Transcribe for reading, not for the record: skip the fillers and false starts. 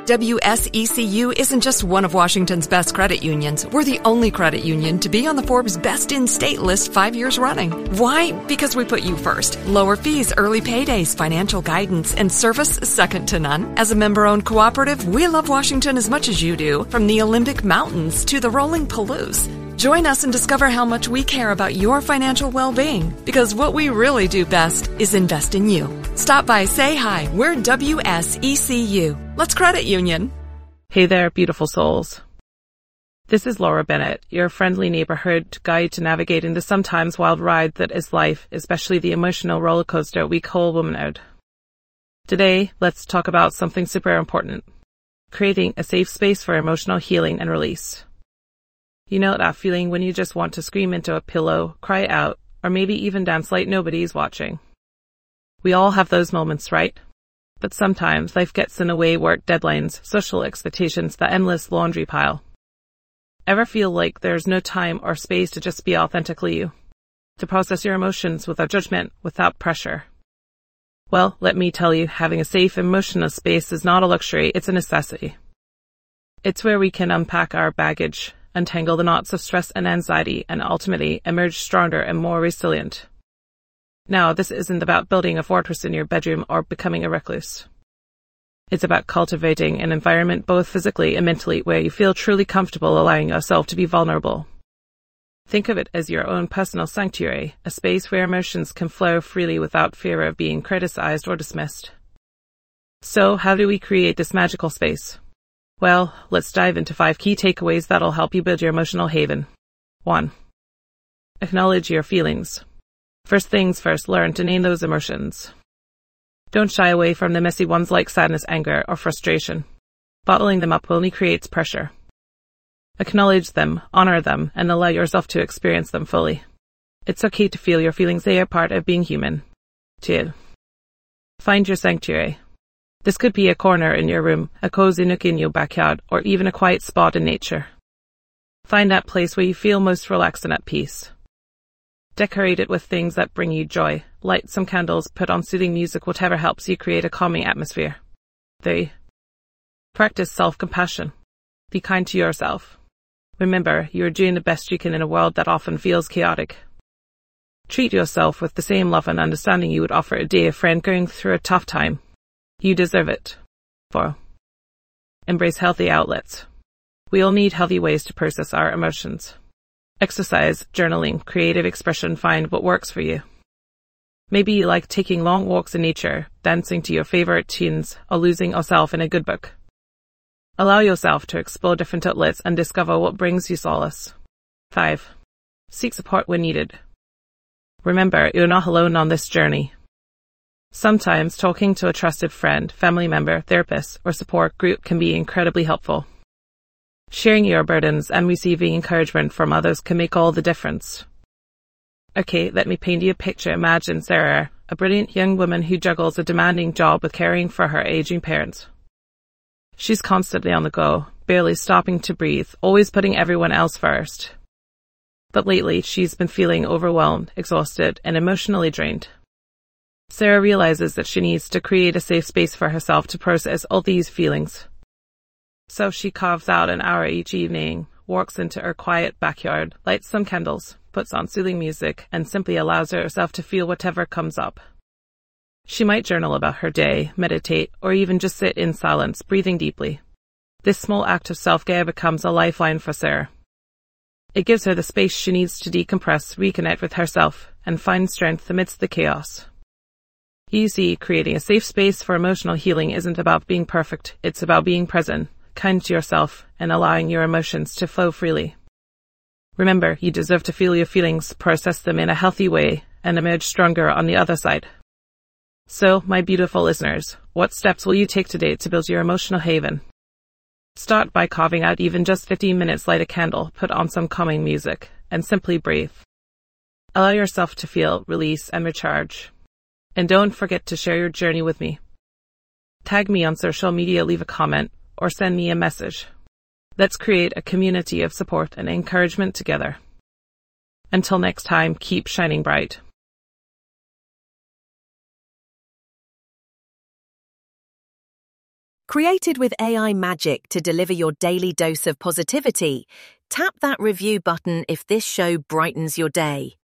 WSECU isn't just one of Washington's best credit unions. We're the only credit union to be on the Forbes Best in State list 5 years running. Why? Because we put you first. Lower fees, early paydays, financial guidance, and service second to none. As a member-owned cooperative, we love Washington as much as you do, from the Olympic Mountains to the rolling Palouse. Join us and discover how much we care about your financial well-being, because what we really do best is invest in you. Stop by, say hi. We're WSECU. Let's credit union. Hey there, beautiful souls. This is Laura Bennett, your friendly neighborhood guide to navigating the sometimes wild ride that is life, especially the emotional roller coaster we call womanhood. Today, let's talk about something super important: creating a safe space for emotional healing and release. You know that feeling when you just want to scream into a pillow, cry out, or maybe even dance like nobody's watching. We all have those moments, right? But sometimes life gets in the way: work deadlines, social expectations, the endless laundry pile. Ever feel like there's no time or space to just be authentically you? To process your emotions without judgment, without pressure? Well, let me tell you, having a safe emotional space is not a luxury, it's a necessity. It's where we can unpack our baggage, untangle the knots of stress and anxiety, and ultimately emerge stronger and more resilient. Now, this isn't about building a fortress in your bedroom or becoming a recluse. It's about cultivating an environment both physically and mentally where you feel truly comfortable allowing yourself to be vulnerable. Think of it as your own personal sanctuary, a space where emotions can flow freely without fear of being criticized or dismissed. So, how do we create this magical space? Well, let's dive into 5 key takeaways that'll help you build your emotional haven. 1. Acknowledge your feelings. First things first, learn to name those emotions. Don't shy away from the messy ones like sadness, anger, or frustration. Bottling them up only creates pressure. Acknowledge them, honor them, and allow yourself to experience them fully. It's okay to feel your feelings, they are part of being human. 2. Find your sanctuary. This could be a corner in your room, a cozy nook in your backyard, or even a quiet spot in nature. Find that place where you feel most relaxed and at peace. Decorate it with things that bring you joy. Light some candles, put on soothing music, whatever helps you create a calming atmosphere. 3. Practice self-compassion. Be kind to yourself. Remember, you are doing the best you can in a world that often feels chaotic. Treat yourself with the same love and understanding you would offer a dear friend going through a tough time. You deserve it. 4. Embrace healthy outlets. We all need healthy ways to process our emotions. Exercise, journaling, creative expression, find what works for you. Maybe you like taking long walks in nature, dancing to your favorite tunes, or losing yourself in a good book. Allow yourself to explore different outlets and discover what brings you solace. 5. Seek support when needed. Remember, you're not alone on this journey. Sometimes talking to a trusted friend, family member, therapist, or support group can be incredibly helpful. Sharing your burdens and receiving encouragement from others can make all the difference. Okay, let me paint you a picture. Imagine Sarah, a brilliant young woman who juggles a demanding job with caring for her aging parents. She's constantly on the go, barely stopping to breathe, always putting everyone else first. But lately, she's been feeling overwhelmed, exhausted, and emotionally drained. Sarah realizes that she needs to create a safe space for herself to process all these feelings. So she carves out an hour each evening, walks into her quiet backyard, lights some candles, puts on soothing music, and simply allows herself to feel whatever comes up. She might journal about her day, meditate, or even just sit in silence, breathing deeply. This small act of self-care becomes a lifeline for Sarah. It gives her the space she needs to decompress, reconnect with herself, and find strength amidst the chaos. You see, creating a safe space for emotional healing isn't about being perfect, it's about being present, kind to yourself, and allowing your emotions to flow freely. Remember, you deserve to feel your feelings, process them in a healthy way, and emerge stronger on the other side. So, my beautiful listeners, what steps will you take today to build your emotional haven? Start by carving out even just 15 minutes, light a candle, put on some calming music, and simply breathe. Allow yourself to feel, release, and recharge. And don't forget to share your journey with me. Tag me on social media, leave a comment, or send me a message. Let's create a community of support and encouragement together. Until next time, keep shining bright. Created with AI magic to deliver your daily dose of positivity, tap that review button if this show brightens your day.